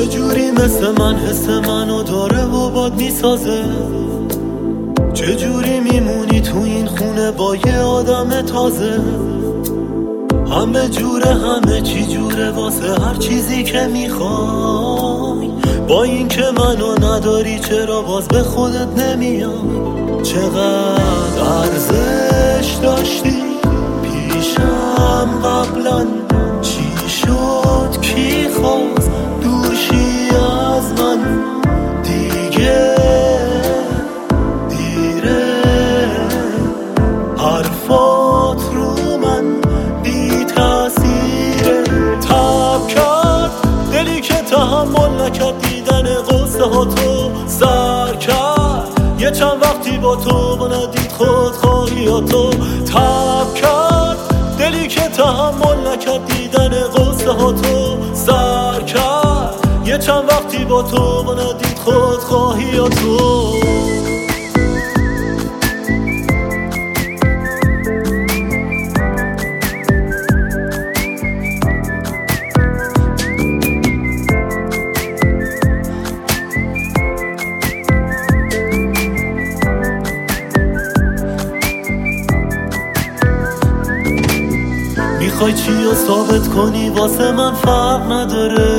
چجوری مثل من حس منو داره و باد میسازه؟ چجوری میمونی تو این خونه با یه آدم تازه؟ همه جوره همه چی جوره واسه هر چیزی که میخوای. با این که منو نداری چرا باز به خودت نمیای؟ چقدر ارزش داشتی پیشم قبلا؟ چی شد کی خواست دور شی از من؟ دیگه دیره حرفات رو من بی تأثیره. تب کرد دلی که تحمل نکرد دیدن قصه ها تو سر کرد. یه چند وقتی با تو و ندید خودخواهیاتو. تب کرد دلی که تحمل نکرد دیدن قصه ها تو سر کرد. یه چند وقتی با تو و ندید خودخواهیاتو. میخوای چیو ثابت کنی واسه من فرق نداره؟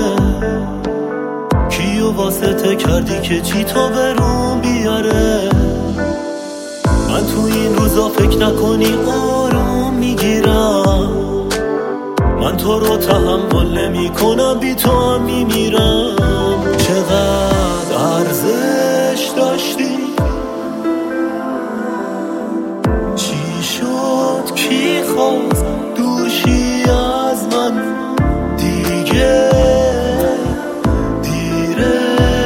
کیو واسه کردی که چی تو برون بیاره؟ من تو این روزا فکر نکنی آروم میگیرم. من تو رو تحمل نمی کنم بی تو هم میمیرم. چقدر ارزش داشتی؟ چی شد کی خواست دور شی از من؟ دیگه دیره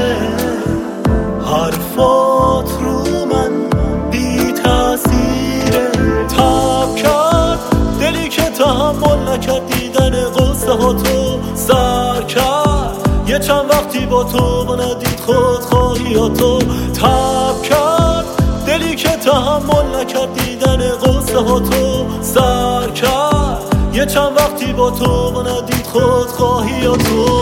حرفات رو من بی تأثیره. تب کرد دلی که تحمل نکرد دیدن قصه ها تو سر کرد. یه چند وقتی با تو و ندید خودخواهیاتو. تب کرد دلی که تحمل نکرد دیدن قصه ها تو سر کرد. یه چند وقتی با تو و ندید خودخواهیاتو.